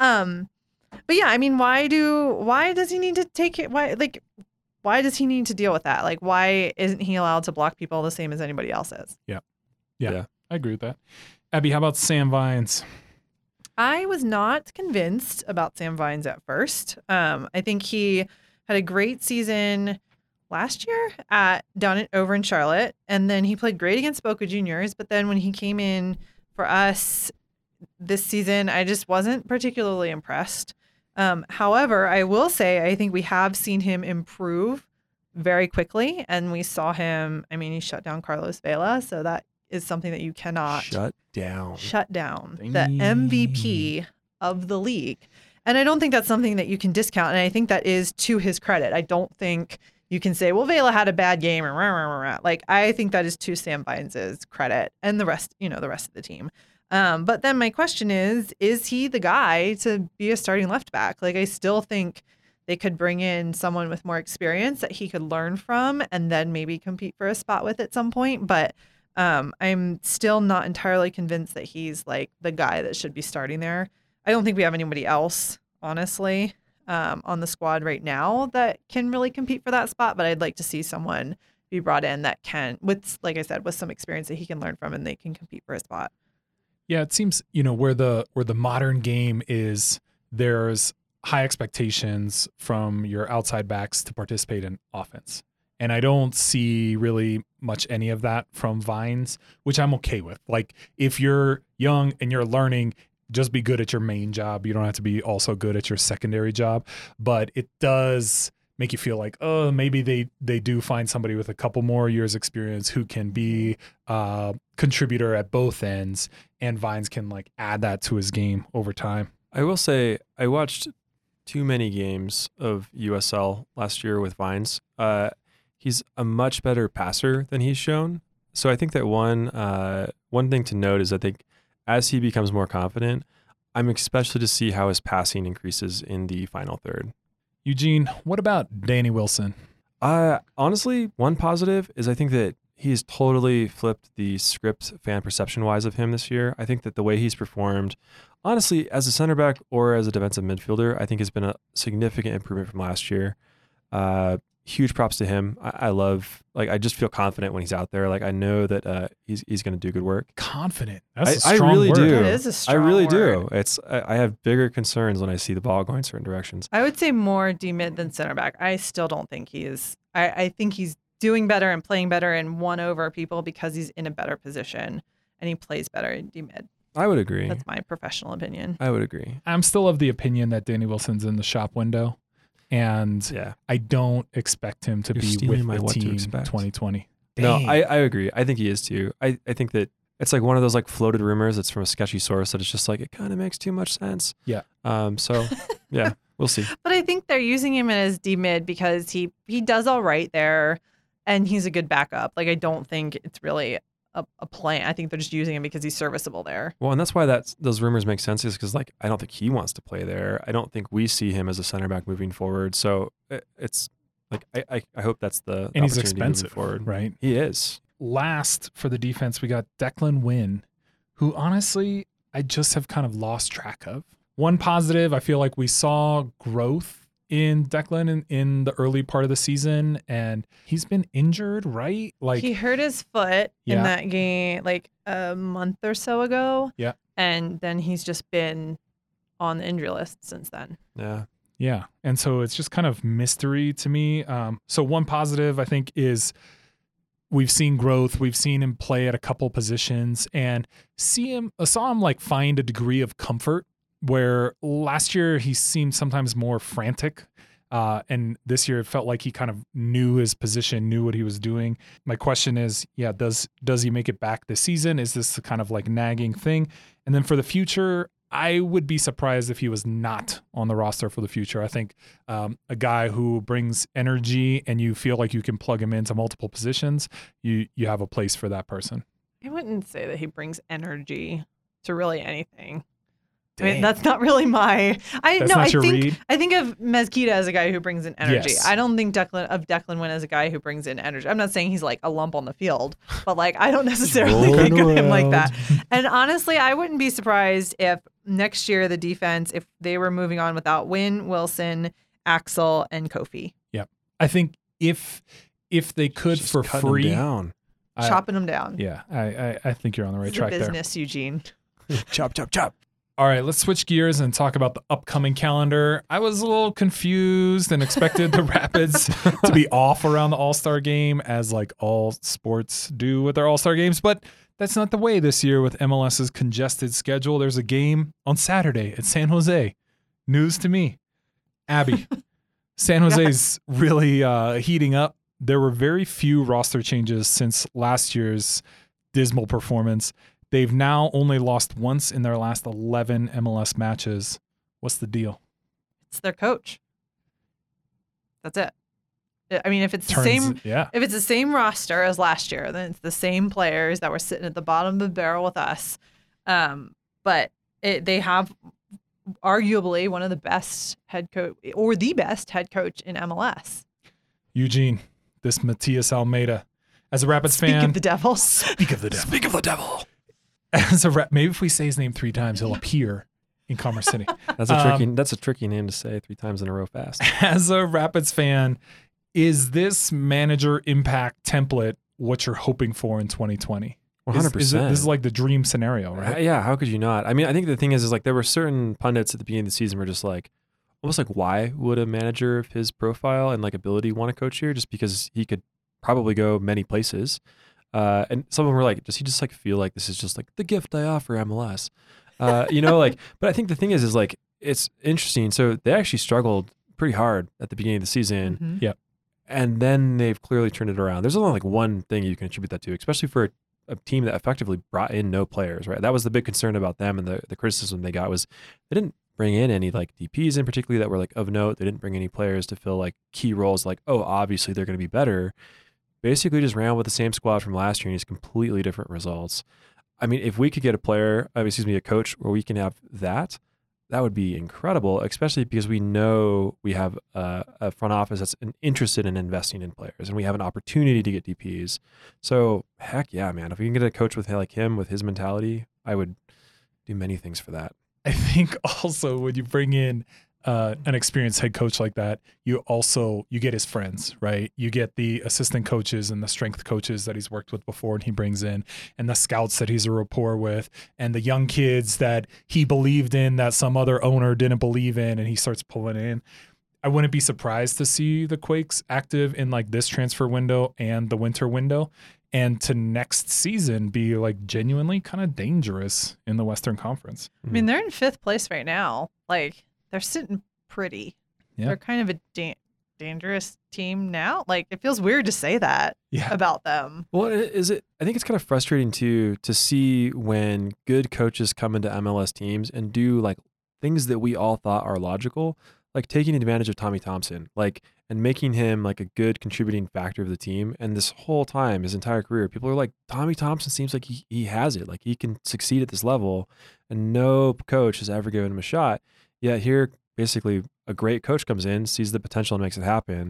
But yeah, I mean, why does he need to take it? Why does he need to deal with that? Like, why isn't he allowed to block people the same as anybody else is? I agree with that. Abby, how about Sam Vines? I was not convinced about Sam Vines at first. I think he had a great season last year over in Charlotte, and then he played great against Boca Juniors. But then when he came in for us this season, I just wasn't particularly impressed. However, I will say I think we have seen him improve very quickly, and we saw him. I mean, he shut down Carlos Vela, so that is something that you cannot Shut down. shut down. The Dang. MVP of the league. And I don't think that's something that you can discount. And I think that is to his credit. I don't think you can say, well, Vela had a bad game. Or rah, rah, rah, rah. Like, I think that is to Sam Vines' credit and the rest of the team. But then my question is he the guy to be a starting left back? Like, I still think they could bring in someone with more experience that he could learn from and then maybe compete for a spot with at some point. But I'm still not entirely convinced that he's like the guy that should be starting there. I don't think we have anybody else, honestly, on the squad right now that can really compete for that spot. But I'd like to see someone be brought in that can, with, like I said, with some experience that he can learn from and they can compete for a spot. Yeah, it seems, where the modern game is, there's high expectations from your outside backs to participate in offense. And I don't see really much any of that from Vines, which I'm okay with. Like, if you're young and you're learning, just be good at your main job. You don't have to be also good at your secondary job. But it does make you feel like, oh, maybe they do find somebody with a couple more years experience who can be a contributor at both ends, and Vines can like add that to his game over time. I will say I watched too many games of USL last year with Vines. He's a much better passer than he's shown. So I think that one thing to note is I think as he becomes more confident, I'm especially to see how his passing increases in the final third. Eugene, what about Danny Wilson? Honestly, one positive is I think that he's totally flipped the script fan perception-wise of him this year. I think that the way he's performed, honestly, as a center back or as a defensive midfielder, I think has been a significant improvement from last year. Huge props to him. I love, like, I just feel confident when he's out there. Like, I know that he's going to do good work. Confident. That's a I strong really word. do. That is a I strong really word. do. I have bigger concerns when I see the ball going certain directions. I would say more D-mid than center back. I still don't think he is. I think he's doing better and playing better and won over people because he's in a better position and he plays better in D-mid. I would agree. That's my professional opinion. I would agree. I'm still of the opinion that Danny Wilson's in the shop window. and Yeah. I don't expect him to You're be stealing with my the what to team expect. 2020. No, Dang. I agree. I think he is too. I think that it's like one of those like floated rumors that's from a sketchy source that it's just like it kind of makes too much sense. Yeah. So yeah, we'll see. But I think they're using him as D mid because he does all right there, and he's a good backup. Like I don't think it's really a plan. I think they're just using him because he's serviceable there. Well, and that's why those rumors make sense, is because like I don't think he wants to play there. I don't think we see him as a center back moving forward. So it's like I hope that's the and he's opportunity moving expensive, forward. right? He is. Last for the defense, we got Declan Wynn, who honestly I just have kind of lost track of. One positive, I feel like we saw growth in Declan in the early part of the season, and he's been injured, right? Like He hurt his foot Yeah. in that game like a month or so ago. Yeah. And then he's just been on the injury list since then. Yeah. Yeah. And so it's just kind of mystery to me. So one positive I think is we've seen growth. We've seen him play at a couple positions and saw him like find a degree of comfort where last year he seemed sometimes more frantic. And this year it felt like he kind of knew his position, knew what he was doing. My question is, does he make it back this season? Is this the kind of like nagging thing? And then for the future, I would be surprised if he was not on the roster for the future. I think a guy who brings energy and you feel like you can plug him into multiple positions, you have a place for that person. I wouldn't say that he brings energy to really anything. I mean, Dang. that's not really my. That's not your think read? I think of Mezquita as a guy who brings in energy. Yes. I don't think Declan Wynn as a guy who brings in energy. I'm not saying he's like a lump on the field, but like I don't necessarily rolling think of him like around. that. And honestly, I wouldn't be surprised if next year the defense, if they were moving on without Wynn, Wilson, Axel, and Kofi, I think if they could Just for cutting him free, down. chopping them down. yeah, I think you're on the right This is track a there. business, Eugene. Chop, chop, chop. All right, let's switch gears and talk about the upcoming calendar. I was a little confused and expected the Rapids to be off around the All-Star game, as like all sports do with their All-Star games, but that's not the way this year with MLS's congested schedule. There's a game on Saturday at San Jose. News to me. Abby, San Jose's really heating up. There were very few roster changes since last year's dismal performance. They've now only lost once in their last 11 MLS matches. What's the deal? It's their coach. That's it. I mean, if it's the same. Yeah. If it's the same roster as last year, then it's the same players that were sitting at the bottom of the barrel with us. But they have arguably one of the best head coach or the best head coach in MLS. Eugene, this Matias Almeida. As a Rapids Speak fan, of the devil. speak of the devil. Speak of the devil. Maybe if we say his name 3 times, he'll appear in Commerce City. That's a tricky name to say 3 times in a row fast. As a Rapids fan, is this manager impact template what you're hoping for in 2020? 100%. This is like the dream scenario, right? Yeah, how could you not? I mean, I think the thing is like there were certain pundits at the beginning of the season were just like, almost like, why would a manager of his profile and like ability want to coach here? Just because he could probably go many places. And some of them were like, does he just like feel like this is just like the gift I offer MLS? Like, but I think the thing is like, it's interesting. So they actually struggled pretty hard at the beginning of the season. Mhm. And then they've clearly turned it around. There's only like one thing you can attribute that to, especially for a team that effectively brought in no players, right? That was the big concern about them, and the criticism they got was they didn't bring in any like DPs in particular that were like of note. They didn't bring any players to fill like key roles like, oh, obviously they're going to be better. Basically just ran with the same squad from last year and just completely different results. I mean, if we could get a coach where we can have that would be incredible, especially because we know we have a front office that's interested in investing in players and we have an opportunity to get DPs. So heck yeah, man. If we can get a coach with like him, with his mentality, I would do many things for that. I think also when you bring in an experienced head coach like that, you get his friends, right? You get the assistant coaches and the strength coaches that he's worked with before and he brings in, and the scouts that he's a rapport with, and the young kids that he believed in that some other owner didn't believe in, and he starts pulling in. I wouldn't be surprised to see the Quakes active in like this transfer window and the winter window, and to next season be like genuinely kind of dangerous in the Western Conference. I mean, they're in 5th place right now. Like, they're sitting pretty. Yeah. They're kind of a dangerous team now. Like, it feels weird to say that Yeah. about them. Well, I think it's kind of frustrating to see when good coaches come into MLS teams and do like things that we all thought are logical, like taking advantage of Tommy Thompson, like and making him like a good contributing factor of the team. And this whole time, his entire career, people are like, Tommy Thompson seems like he has it, like he can succeed at this level, and no coach has ever given him a shot. Yet here, basically, a great coach comes in, sees the potential, and makes it happen.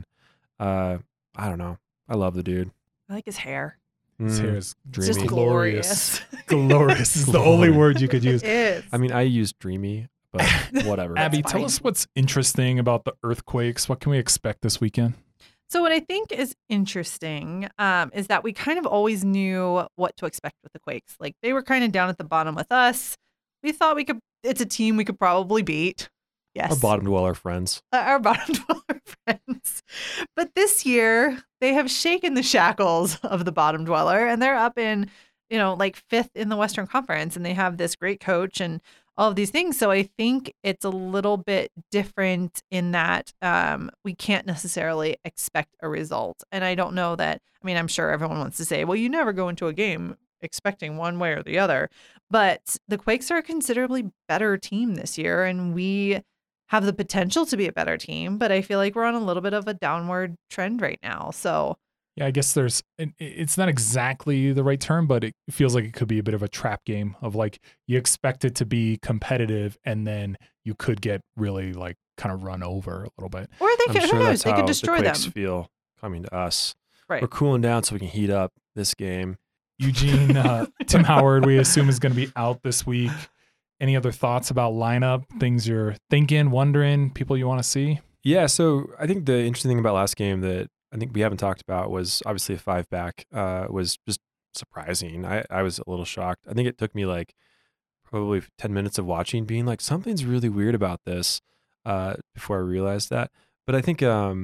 I don't know. I love the dude. I like his hair. His hair is It's just Dreamy. glorious. glorious is the only word you could use. It is. I mean, I use dreamy, but whatever. Abby, That's tell fine. us what's interesting about the earthquakes. What can we expect this weekend? So what I think is interesting is that we kind of always knew what to expect with the Quakes. Like, they were kind of down at the bottom with us. We thought it's a team we could probably beat. Yes. Our bottom dweller friends. Our bottom dweller friends. But this year, they have shaken the shackles of the bottom dweller, and they're up in, like 5th in the Western Conference, and they have this great coach and all of these things. So I think it's a little bit different in that we can't necessarily expect a result. And I don't know that, I'm sure everyone wants to say, well, you never go into a game expecting one way or the other. But the Quakes are a considerably better team this year, and we have the potential to be a better team, but I feel like we're on a little bit of a downward trend right now. So Yeah, I guess it's not exactly the right term, but it feels like it could be a bit of a trap game of like you expect it to be competitive and then you could get really like kind of run over a little bit. or they I'm could, sure who knows? that's They how could destroy the them. Quakes feel coming to us. Right. We're cooling down so we can heat up this game. Eugene, Tim Howard, we assume is going to be out this week. Any other thoughts about lineup, things you're thinking, wondering, people you want to see? Yeah, so I think the interesting thing about last game that I think we haven't talked about was obviously a 5-back was just surprising. I was a little shocked. I think it took me like probably 10 minutes of watching being like, something's really weird about this before I realized that. But I think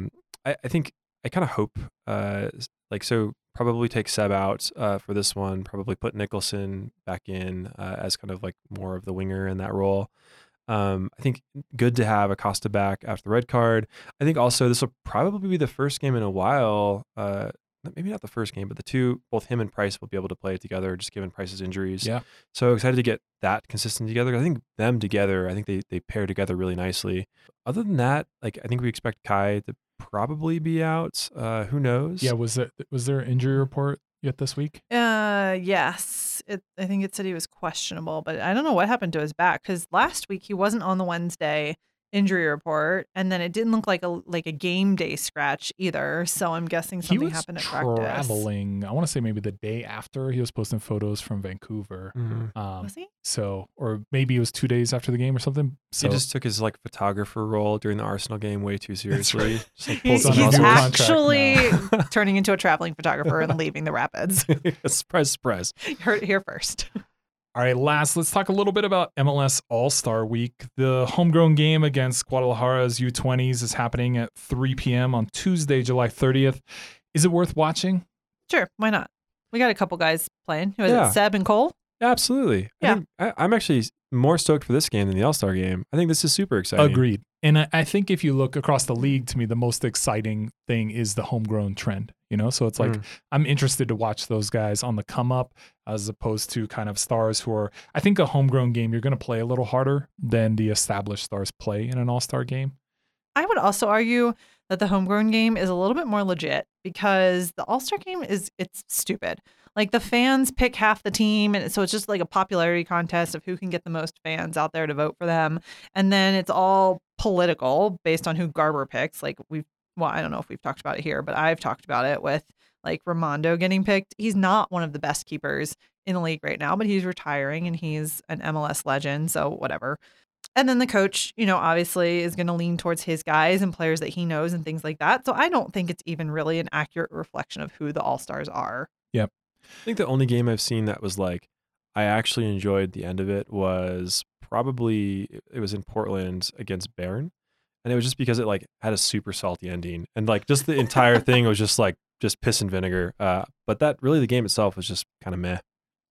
I think I kind of hope so probably take Seb out for this one, probably put Nicholson back in as kind of like more of the winger in that role. I think good to have Acosta back after the red card. I think also this will probably be the first game in a while, maybe not the first game, but the two, both him and Price will be able to play together just given Price's injuries. Yeah. So excited to get that consistent together. I think them together, I think they pair together really nicely. Other than that, like I think we expect Kai to probably be out. Who knows? Yeah, was there an injury report yet this week? Yes. I think it said he was questionable, but I don't know what happened to his back because last week he wasn't on the Wednesday injury report, and then it didn't look like a game day scratch either. So I'm guessing something happened at practice. Traveling. I want to say maybe the day after he was posting photos from Vancouver. Mhm. Was he? So, or maybe it was 2 days after the game or something. So He just took his like photographer role during the Arsenal game way too seriously. Just like He's, pulled on a he's new some contract actually now. turning into a traveling photographer and leaving the Rapids. surprise, surprise. Heard it here first. All right, let's talk a little bit about MLS All-Star Week. The homegrown game against Guadalajara's U20s is happening at 3 p.m. on Tuesday, July 30th. Is it worth watching? Sure, why not? We got a couple guys playing. Who is Yeah. it? Seb and Cole? Absolutely. Yeah. I'm actually more stoked for this game than the All-Star game. I think this is super exciting. Agreed. And I think if you look across the league, to me, the most exciting thing is the homegrown trend. So it's like I'm interested to watch those guys on the come up as opposed to kind of stars who are. I think a homegrown game you're going to play a little harder than the established stars play in an all-star game. I would also argue that the homegrown game is a little bit more legit because the All-Star game it's stupid. Like the fans pick half the team, and so it's just like a popularity contest of who can get the most fans out there to vote for them. And then it's all political based on who Garber picks. Like I don't know if we've talked about it here, but I've talked about it with like Raimondo getting picked. He's not one of the best keepers in the league right now, but he's retiring and he's an MLS legend. So whatever. And then the coach, obviously is going to lean towards his guys and players that he knows and things like that. So I don't think it's even really an accurate reflection of who the All-Stars are. Yep. I think the only game I've seen that was like, I actually enjoyed the end of it was probably, it was in Portland against Bayern. And it was just because it like had a super salty ending. And like just the entire thing was just like, just piss and vinegar. But that really the game itself was just kind of meh.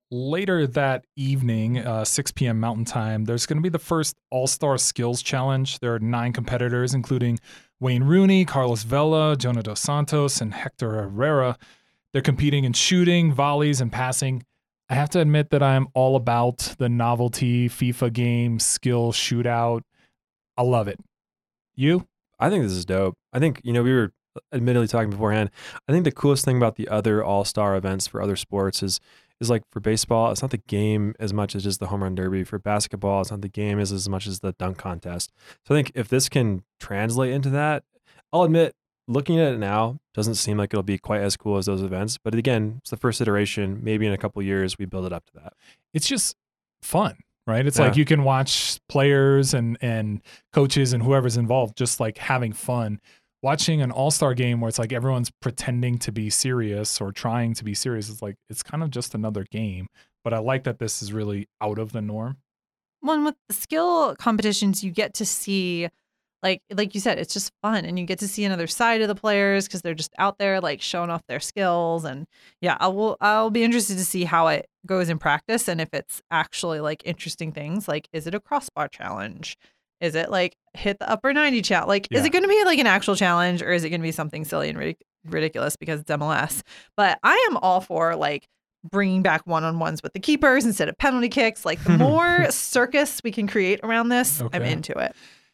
later that evening, 6 p.m. Mountain Time, there's going to be the first All-Star Skills Challenge. There are 9 competitors, including Wayne Rooney, Carlos Vela, Jonah Dos Santos, and Hector Herrera. They're competing in shooting, volleys, and passing. I have to admit that I'm all about the novelty FIFA game skill shootout. I love it. You? I think this is dope. I think, we were admittedly talking beforehand. I think the coolest thing about the other all-star events for other sports is like for baseball, it's not the game as much as just the home run derby. For basketball, it's not the game as much as the dunk contest. So I think if this can translate into that, I'll admit, looking at it now, doesn't seem like it'll be quite as cool as those events. But again, it's the first iteration. Maybe in a couple of years, we build it up to that. It's just fun, right? It's like you can watch players and coaches and whoever's involved just like having fun. Watching an all-star game where it's like everyone's pretending to be serious or trying to be serious, it's like it's kind of just another game. But I like that this is really out of the norm. Well, and with the skill competitions, you get to see, like you said, it's just fun, and you get to see another side of the players because they're just out there like showing off their skills. And yeah, I'll be interested to see how it goes in practice and if it's actually like interesting things. Like, is it a crossbar challenge? Is it like hit the upper 90 challenge? Like, is it going to be like an actual challenge, or is it going to be something silly and ridiculous because it's MLS? But I am all for like bringing back one-on-ones with the keepers instead of penalty kicks. Like, the more circus we can create around this, I'm into it.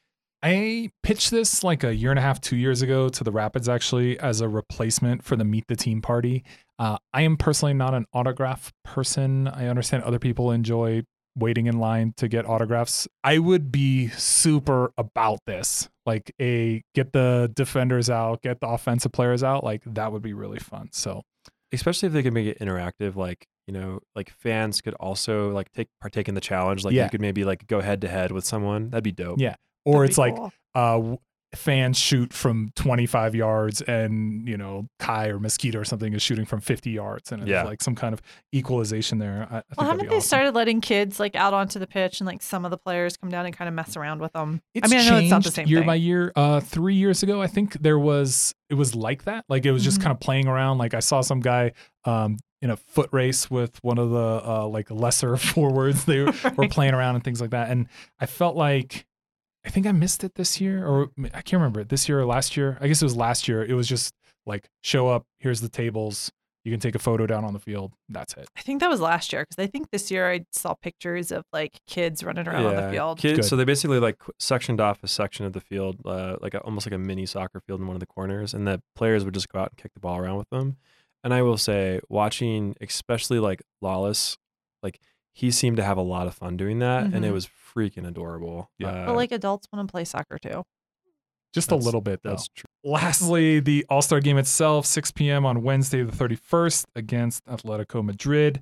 I pitched this like a year and a half, 2 years ago to the Rapids, actually, as a replacement for the Meet the Team party. I am personally not an autograph person. I understand other people enjoy waiting in line to get autographs. I would be super about this. Like, get the defenders out, get the offensive players out. Like, that would be really fun. So, especially if they could make it interactive, like, like fans could also like partake in the challenge. Like, you could maybe like go head to head with someone. That'd be dope. Yeah. Or it's cool. like fans shoot from 25 yards and, Kai or Mosquito or something is shooting from 50 yards. And it's like some kind of equalization there. I think haven't they started letting kids like out onto the pitch and like some of the players come down and kind of mess around with them? I know it's not the same year by year. 3 years ago, I think it was like that. Like, it was just kind of playing around. Like, I saw some guy in a foot race with one of the like lesser forwards. They were playing around and things like that. And I felt like, I think I missed it this year, or I can't remember, this year or last year. I guess it was last year. It was just like, show up, here's the tables, you can take a photo down on the field. That's it. I think that was last year, because I think this year I saw pictures of like kids running around on the field. Kids, so they basically like sectioned off a section of the field, almost like a mini soccer field in one of the corners, and the players would just go out and kick the ball around with them. And I will say, watching especially like Lawless, like, he seemed to have a lot of fun doing that, and it was freaking adorable. Yeah. But like, adults want to play soccer too. Just a little bit, though. That's true. Lastly, the All-Star game itself, 6 p.m. on Wednesday the 31st against Atletico Madrid.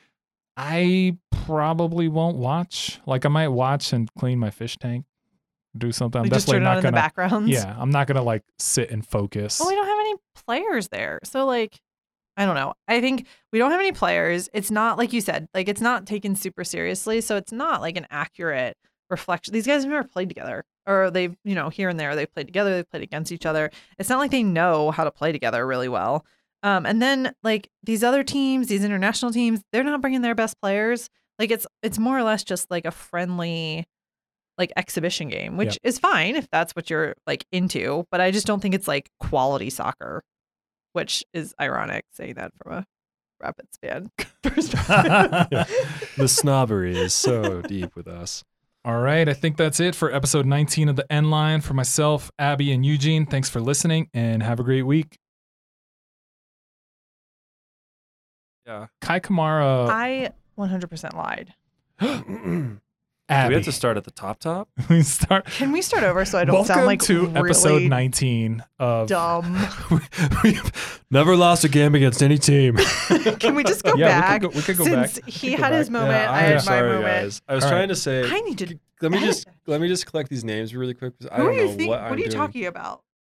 I probably won't watch. Like, I might watch and clean my fish tank, do something. I'm just definitely turn on not in gonna. the backgrounds. Yeah, I'm not gonna like sit and focus. Well, we don't have any players there, so like, I don't know. I think we don't have any players. It's not, like you said, like, it's not taken super seriously. So it's not like an accurate reflection. These guys have never played together, or they've, here and there, they've played together, they've played against each other. It's not like they know how to play together really well. And then like these other teams, these international teams, they're not bringing their best players. Like, it's more or less just like a friendly like exhibition game, which is fine if that's what you're like into. But I just don't think it's like quality soccer. Which is ironic, saying that from a Rapids fan perspective. The snobbery is so deep with us. All right, I think that's it for episode 19 of the End Line. For myself, Abby, and Eugene, thanks for listening, and have a great week. Yeah. Kai Kamara. I 100% lied. Abby. Do we have to start at the top? We start. Can we start over so I don't Welcome sound like to really episode 19 of dumb? We've never lost a game against any team. Can we just go back? We could go Since back. he had his moment, Yeah, I had my sorry, moment. guys. I was All trying right. to say. I need to. Let me just collect these names really quick because I Who don't are you know what I'm What are you doing. talking about?